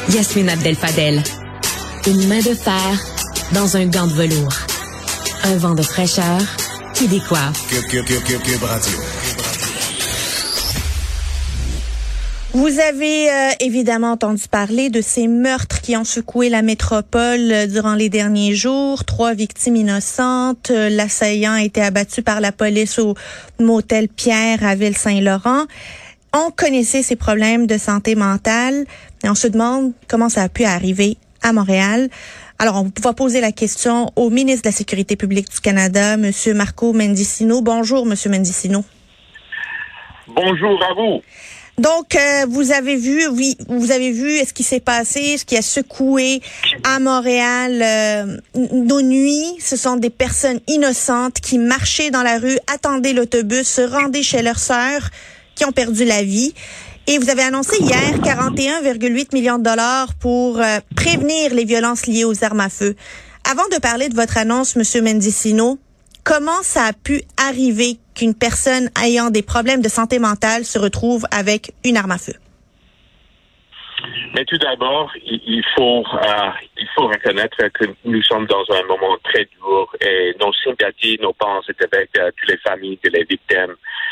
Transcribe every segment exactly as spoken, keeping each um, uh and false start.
Yasmine Abdel-Fadel. Une main de fer dans un gant de velours. Un vent de fraîcheur qui décoiffe. Cube, Cube, Cube, Cube, Cube Radio. Vous avez euh, évidemment entendu parler de ces meurtres qui ont secoué la métropole euh, durant les derniers jours. Trois victimes innocentes. Euh, l'assaillant a été abattu par la police au motel Pierre à Ville-Saint-Laurent. On connaissait ces problèmes de santé mentale et on se demande comment ça a pu arriver à Montréal. Alors, on va poser la question au ministre de la Sécurité publique du Canada, M. Marco Mendicino. Bonjour, M. Mendicino. Bonjour à vous. Donc, euh, vous avez vu, oui, vous avez vu ce qui s'est passé, ce qui a secoué à Montréal euh, nos nuits. Ce sont des personnes innocentes qui marchaient dans la rue, attendaient l'autobus, se rendaient chez leur sœur, qui ont perdu la vie. Et vous avez annoncé hier quarante et un virgule huit millions de dollars pour euh, prévenir les violences liées aux armes à feu. Avant de parler de votre annonce, M. Mendicino, comment ça a pu arriver qu'une personne ayant des problèmes de santé mentale se retrouve avec une arme à feu? Mais tout d'abord, il faut euh, il faut reconnaître que nous sommes dans un moment très dur et nos sympathies, nos pensées avec euh, toutes les familles de les victimes.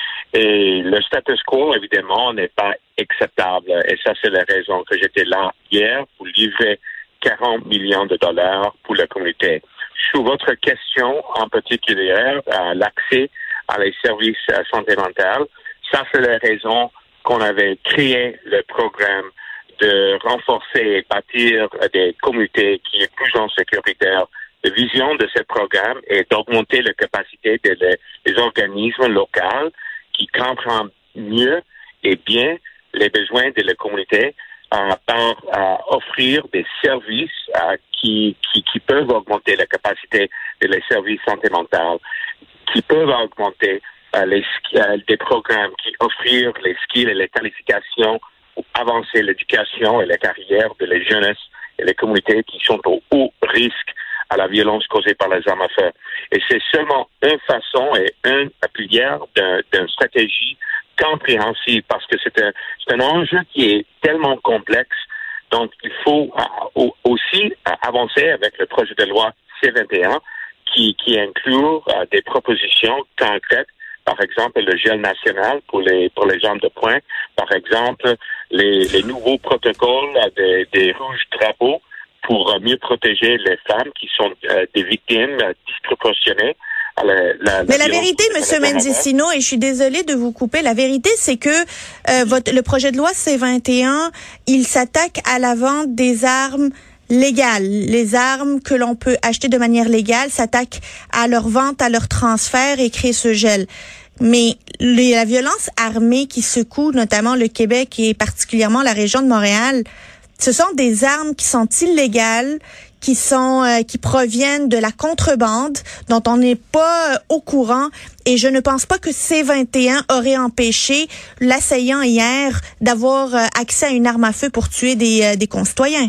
Et le status quo, évidemment, n'est pas acceptable. Et ça, c'est la raison que j'étais là hier pour livrer quarante millions de dollars pour la communauté. Sur votre question en particulier, euh, l'accès à les services euh, santé mentale, ça c'est la raison qu'on avait créé le programme de renforcer et bâtir des communautés qui est plus en sécuritaire. La vision de ce programme est d'augmenter la capacité des de les organismes locaux qui comprennent mieux et bien les besoins de la communauté euh, par euh, offrir des services euh, qui, qui, qui peuvent augmenter la capacité de les services santé mentale, qui peuvent augmenter euh, les, euh, des programmes qui offrent les skills et les qualifications pour avancer l'éducation et la carrière de les jeunesses et les communautés qui sont au haut risque à la violence causée par les armes à feu. Et c'est seulement une façon et une pilière d'un, d'une stratégie compréhensible parce que c'est un, c'est un enjeu qui est tellement complexe. Donc, il faut euh, aussi euh, avancer avec le projet de loi C vingt et un qui, qui inclut euh, des propositions concrètes. Par exemple, le gel national pour les pour les armes de poing. Par exemple, les, les nouveaux protocoles euh, des, des rouges drapeaux pour mieux protéger les femmes qui sont euh, des victimes euh, disproportionnées. La, la, Mais la la vérité, M. Mendicino, et je suis désolée de vous couper, la vérité, c'est que euh, votre, le projet de loi C vingt et un, il s'attaque à la vente des armes légales. Les armes que l'on peut acheter de manière légale s'attaquent à leur vente, à leur transfert et créent ce gel. Mais les, la violence armée qui secoue notamment le Québec et particulièrement la région de Montréal, ce sont des armes qui sont illégales, qui sont euh, qui proviennent de la contrebande, dont on n'est pas euh, au courant. Et je ne pense pas que C vingt et un aurait empêché l'assaillant hier d'avoir euh, accès à une arme à feu pour tuer des, euh, des concitoyens.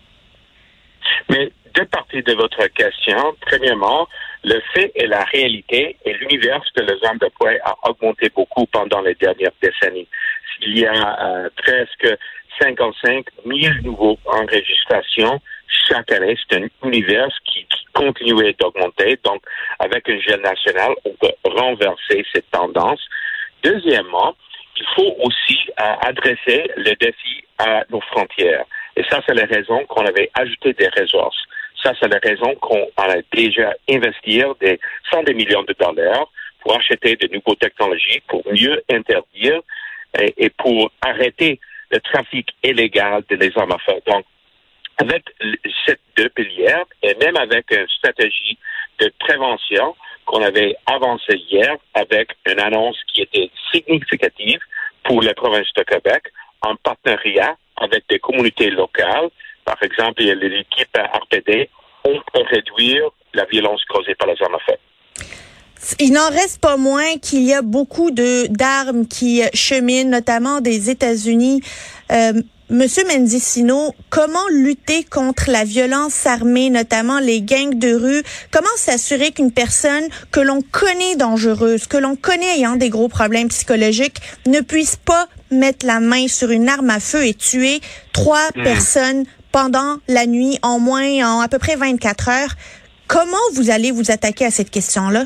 Mais deux parties de votre question. Premièrement, le fait et la réalité et l'univers de les armes de poing a augmenté beaucoup pendant les dernières décennies. Il y a euh, presque cinquante-cinq mille nouveaux enregistrations chaque année. C'est un univers qui, qui continuait d'augmenter. Donc, avec un gel national, on peut renverser cette tendance. Deuxièmement, il faut aussi euh, adresser le défi à nos frontières. Et ça, c'est la raison qu'on avait ajouté des ressources. Ça, c'est la raison qu'on a déjà investi des centaines de millions de dollars pour acheter de nouvelles technologies, pour mieux interdire et, et pour arrêter le trafic illégal de les armes à feu. Donc, avec ces deux piliers et même avec une stratégie de prévention qu'on avait avancée hier avec une annonce qui était significative pour la province de Québec en partenariat avec des communautés locales. Par exemple, il y a l'équipe R P D, on peut réduire la violence causée par les armes à feu. Il n'en reste pas moins qu'il y a beaucoup de d'armes qui cheminent, notamment des États-Unis. Euh, Monsieur Mendicino, comment lutter contre la violence armée, notamment les gangs de rue? Comment s'assurer qu'une personne que l'on connaît dangereuse, que l'on connaît ayant des gros problèmes psychologiques, ne puisse pas mettre la main sur une arme à feu et tuer trois mmh. personnes pendant la nuit, en moins, en à peu près vingt-quatre heures. Comment vous allez vous attaquer à cette question-là?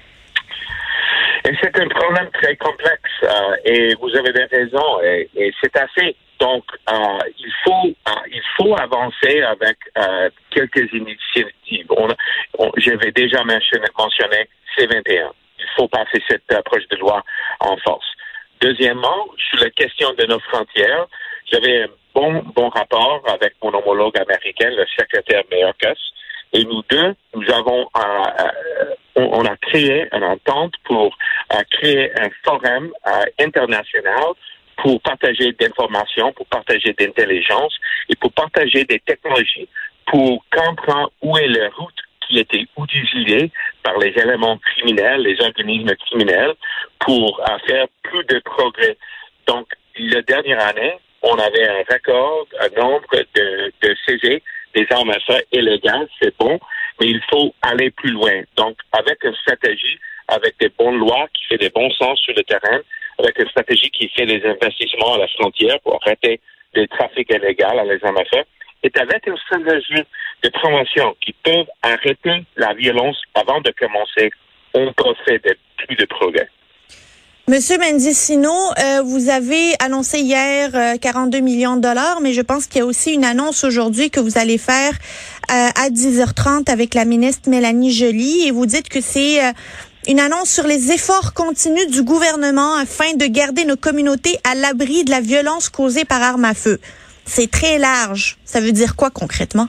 Et c'est un problème très complexe euh, et vous avez des raisons et, et c'est assez. Donc, euh, il faut euh, il faut avancer avec euh, quelques initiatives. On, on, j'avais déjà mentionné, mentionné C vingt et un. Il faut passer cette euh, projet de loi en force. Deuxièmement, sur la question de nos frontières, j'avais un bon bon rapport avec mon homologue américain, le secrétaire Mayorkas. Et nous deux, nous avons, euh, euh, on, on a créé une entente pour euh, créer un forum euh, international pour partager d'informations, pour partager d'intelligence et pour partager des technologies pour comprendre où est la route qui était utilisée par les éléments criminels, les organismes criminels, pour euh, faire plus de progrès. Donc, la dernière année, on avait un record, un nombre de, de saisies des armes à feu illégales, c'est bon, mais il faut aller plus loin. Donc, avec une stratégie, avec des bonnes lois qui fait des bons sens sur le terrain, avec une stratégie qui fait des investissements à la frontière pour arrêter le trafic illégal à les armes à feu, et avec une stratégie de promotion qui peut arrêter la violence avant de commencer, on peut faire de, plus de progrès. Monsieur Mendicino, euh, vous avez annoncé hier euh, quarante-deux millions de dollars, mais je pense qu'il y a aussi une annonce aujourd'hui que vous allez faire euh, à dix heures trente avec la ministre Mélanie Joly, et vous dites que c'est euh, une annonce sur les efforts continus du gouvernement afin de garder nos communautés à l'abri de la violence causée par arme à feu. C'est très large. Ça veut dire quoi concrètement?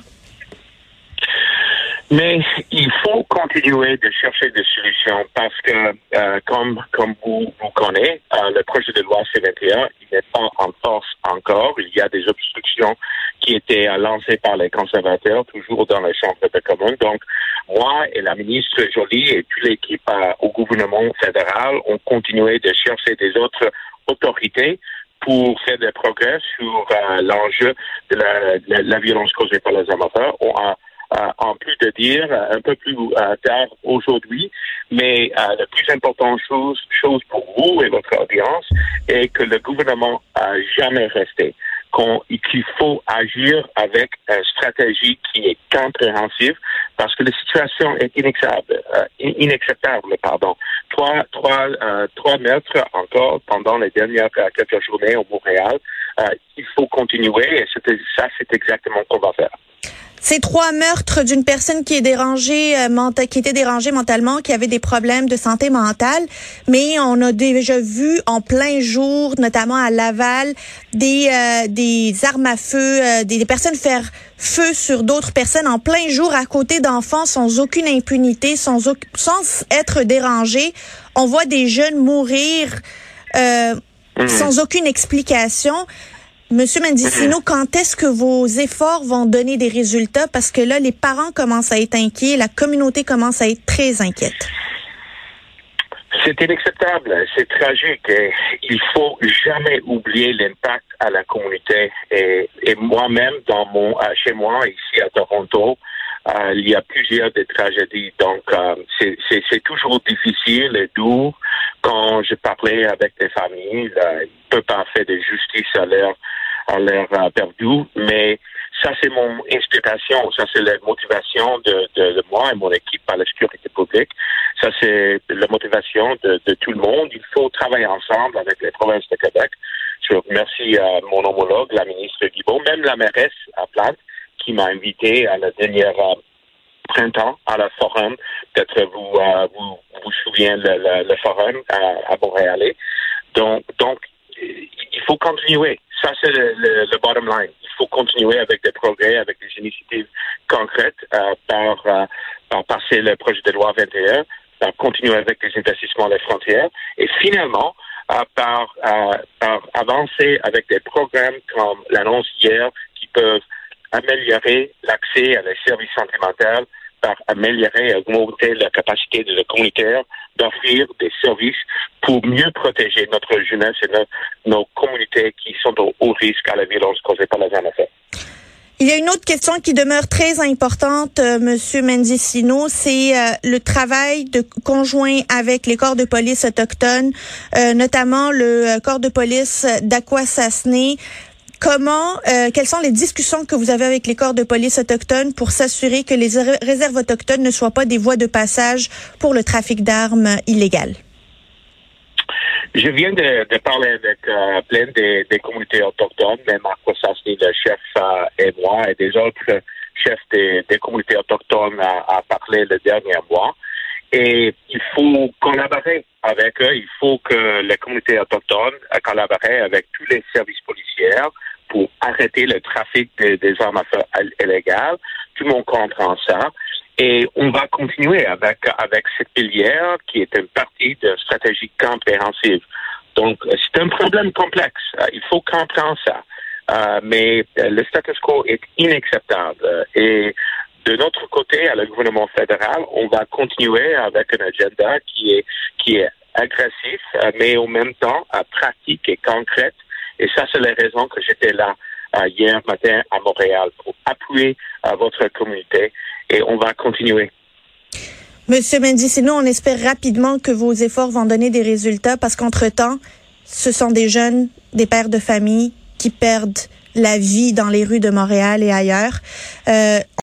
Mais il faut continuer de chercher des solutions parce que, euh, comme comme vous vous connaissez, euh, le projet de loi C vingt et un, il n'est pas en force encore. Il y a des obstructions qui étaient euh, lancées par les conservateurs, toujours dans les chambres de communes. Donc, moi et la ministre Joly et toute l'équipe euh, au gouvernement fédéral ont continué de chercher des autres autorités pour faire des progrès sur euh, l'enjeu de la, de la, la violence causée par les armes à feu. On a Euh, en plus de dire euh, un peu plus euh, tard aujourd'hui, mais euh, la plus importante chose, chose pour vous et votre audience est que le gouvernement n'a jamais resté, qu'on, qu'il faut agir avec une stratégie qui est compréhensive parce que la situation est inacceptable, euh, inacceptable, pardon. Trois, trois, euh, trois meurtres encore pendant les dernières euh, quelques journées au Montréal. Euh, il faut continuer et c'était, ça, c'est exactement ce qu'on va faire. Ces trois meurtres d'une personne qui est dérangée, euh, menta- qui était dérangée mentalement, qui avait des problèmes de santé mentale, mais on a déjà vu en plein jour, notamment à Laval, des euh, des armes à feu, euh, des, des personnes faire feu sur d'autres personnes en plein jour à côté d'enfants sans aucune impunité, sans au- sans être dérangés. On voit des jeunes mourir euh, mmh. sans aucune explication. Monsieur Mendicino, quand est-ce que vos efforts vont donner des résultats? Parce que là, les parents commencent à être inquiets, la communauté commence à être très inquiète. C'est inacceptable, c'est tragique. Et il faut jamais oublier l'impact à la communauté. Et, et moi-même, dans mon, chez moi, ici à Toronto, euh, il y a plusieurs des tragédies. Donc, euh, c'est, c'est, c'est toujours difficile et dur quand je parlais avec des familles. Là, ils ne peuvent pas faire de justice à leur à l'air euh, perdu, mais ça c'est mon inspiration, ça c'est la motivation de, de, de moi et mon équipe à la sécurité publique, ça c'est la motivation de, de tout le monde. Il faut travailler ensemble avec les provinces de Québec. Je remercie euh, mon homologue, la ministre Guilbeault, même la mairesse à Plante, qui m'a invité à la dernière euh, printemps à la forum. Peut-être vous euh, vous vous souvenez le, le, le forum à, à Montréal. Donc donc il faut continuer. Ça, c'est le, le, le bottom line. Il faut continuer avec des progrès, avec des initiatives concrètes euh, par, euh, par passer le projet de loi vingt et un, par continuer avec des investissements à la frontière et finalement euh, par, euh, par avancer avec des programmes comme l'annonce hier qui peuvent améliorer l'accès à les services santé mentale, par améliorer et augmenter la capacité de la communautaire d'offrir des services pour mieux protéger notre jeunesse et nos, nos communautés qui sont au haut risque à la violence causée par les armes à feu. Il y a une autre question qui demeure très importante, euh, Monsieur Mendicino, c'est euh, le travail de conjoint avec les corps de police autochtones, euh, notamment le corps de police d'Akwesasne. Comment, euh, quelles sont les discussions que vous avez avec les corps de police autochtones pour s'assurer que les réserves autochtones ne soient pas des voies de passage pour le trafic d'armes illégales? Je viens de, de parler avec euh, plein des, des communautés autochtones, même Akwesasne, le chef euh, et moi, et des autres chefs des, des communautés autochtones à, à parler le dernier mois. Et il faut collaborer avec eux. Il faut que les communautés autochtones collaborent avec tous les services policiers pour arrêter le trafic des, des armes à feu illégales. Tout le monde comprend ça. Et on va continuer avec avec cette filière qui est une partie de stratégie compréhensive. Donc, c'est un problème complexe. Il faut comprendre ça. Euh, mais le status quo est inacceptable. Et de notre côté, à le gouvernement fédéral, on va continuer avec un agenda qui est qui est agressif, mais en même temps pratique et concrète. Et ça, c'est la raison que j'étais là euh, hier matin à Montréal pour appuyer euh, votre communauté. Et on va continuer. Monsieur Mendicino, on espère rapidement que vos efforts vont donner des résultats parce qu'entre-temps, ce sont des jeunes, des pères de famille qui perdent la vie dans les rues de Montréal et ailleurs. Euh,